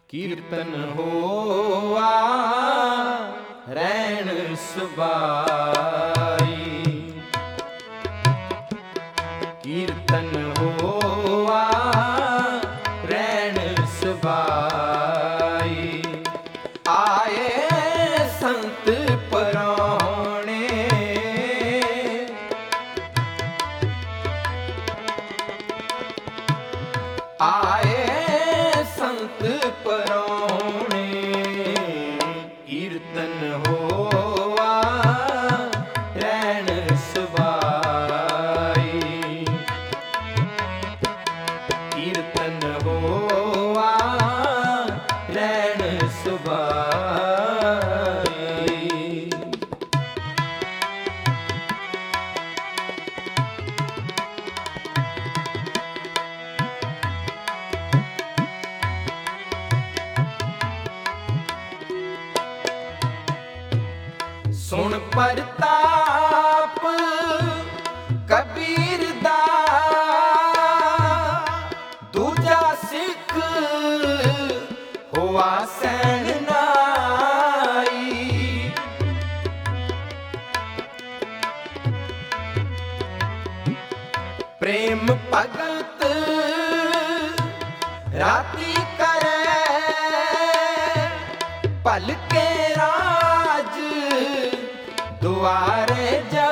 ਕੀਰਤਨ ਹੋਆ ਰਹਿਣ ਸੁਭਾਈ, ਕੀਰਤਨ ਹੋਆ ਰਹਿਣ ਸੁਭਾਈ। ਆਏ ਸੰਤ ਪਰਾਉਣੇ, ਆਏ ਸੰਤ ਪਰਾਉਣੇ, ਕੀਰਤਨ ਹੋਆ ਰਹਿਣ ਸੁਭਾਈ, ਕੀਰਤਨ ਹੋਆ ਰਹਿਣ ਸੁਭਾਈ। ਸੁਣ ਪ੍ਰਤਾਪ ਕਬੀਰ ਦਾ, ਦੂਜਾ ਸਿੱਖ ਹੋਆ ਸੈਣਨਾਈ। ਪ੍ਰੇਮ ਭਗਤ ਰਾਤੀ ਕਰੇ, ਭਲਕੇ ਰਾਜ ਦੁਆਰੇ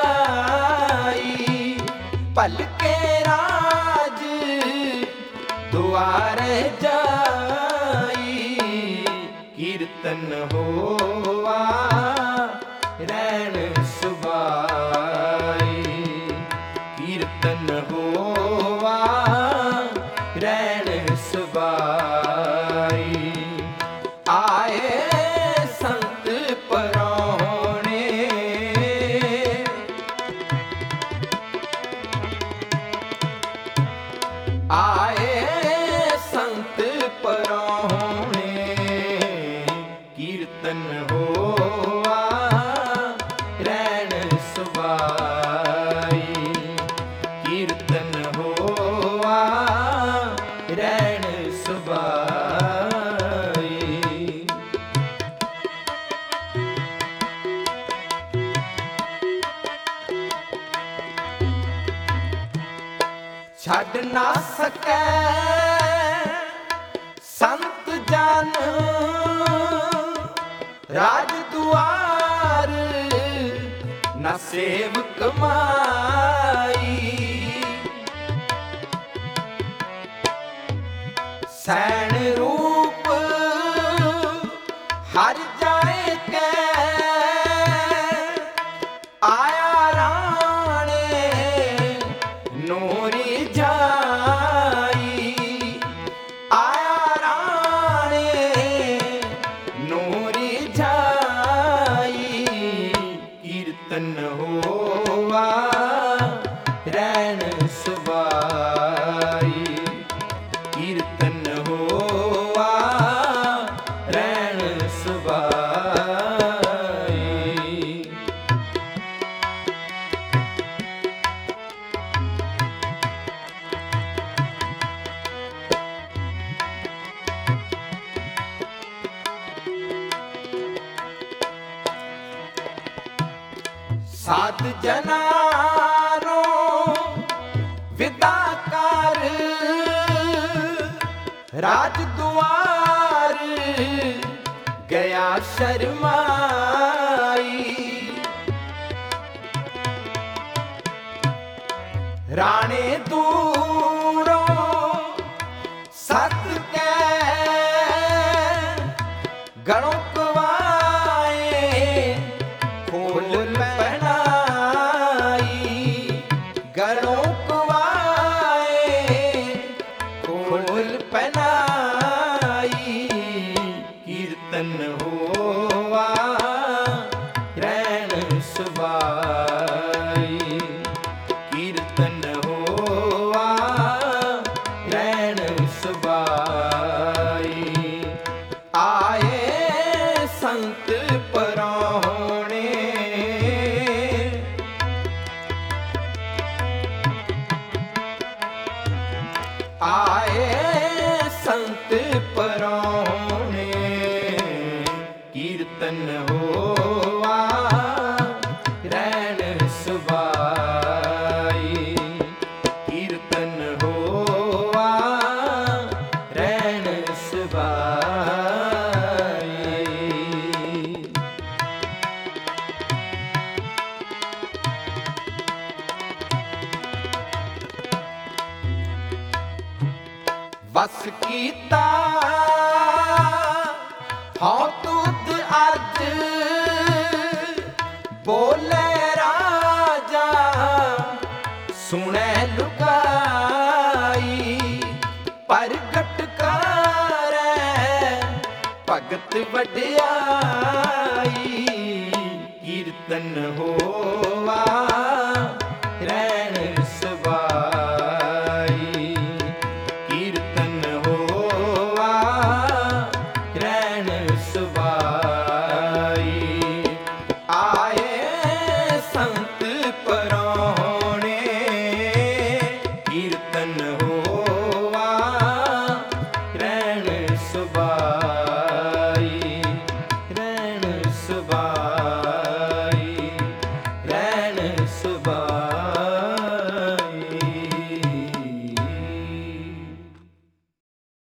ਜਾਈ, ਭਲਕੇ ਰਾਜ ਦੁਆਰੇ ਜਾਈ। ਕੀਰਤਨ ਹੋਆ ਰਹਿਣ ਸੁਭਾਈ, ਕੀਰਤਨ ਹੋਆ ਰਹਿਣ ਸੁਭਾਈ। ਆਏ ਸੰਤ ਪਰਾਉਣੇ, ਆਏ ਸੰਤ ਪਰਾਉਣੇ, ਕੀਰਤਨ ਹੋਆ ਰਹਿਣ ਸੁਭਾਈ, ਕੀਰਤਨ ਹੋਆ ਰਹਿਣ ਸੁਭਾਈ। ਛੱਡ ਨਾ ਸਕੈ ਸੰਤ ਜਨ ਰਾਜ ਦੁਆਰ, ਨਾ ਸੇਵਕ ਮਾਈ। ਸੈਣ ਰੂਪ ਹਰ ਜਾਏ ਕੈ, ਆਇਆ ਰਾਣੇ ਨੂਰੀ ਜਾਈ, ਆਇਆ ਰਾਣੇ ਨੂਰੀ ਜਾਈ। ਕੀਰਤਨ ਹੋਆ ਰਹਿਣ ਸੁਭਾਈ, ਕੀਰਤਨ ਹੋਆ ਰਹਿਣ ਸੁਭਾਈ। ਸਾਧ ਜਨਾਂ ਨੂੰ ਵਿਦਾ ਕਰ, ਰਾਜ ਦੁਆਰ ਗਿਆ ਸ਼ਰਮਾਈ। ਰਾਣੇ ਦੂਰੋਂ ਸੱਦ ਕੇ ਗਲੋਂ ਕਵਾਏ, ਫੂਲ ਪਹਿਨਾਈ, ਗਲੋਂ ਕਵਾਏ ਫੂਲ ਪਹਿਨਾਈ। ਕੀਰਤਨ ਹੋਆ ਰਹਿਣ ਸੁਭਾਈ, ਕੀਰਤਨ ਹੋਆ ਰਹਿਣ ਸੁਭਾਈ। ਆਏ ਸੰਤ ਪਰਾਉਣੇ, ਆਏ ਸੰਤ ਪਰਾਉਣੇ, कीता हौ तुद अज बोले राजा सुने लुकाई प्रगट करे भगत वड्याई कीर्तन होवा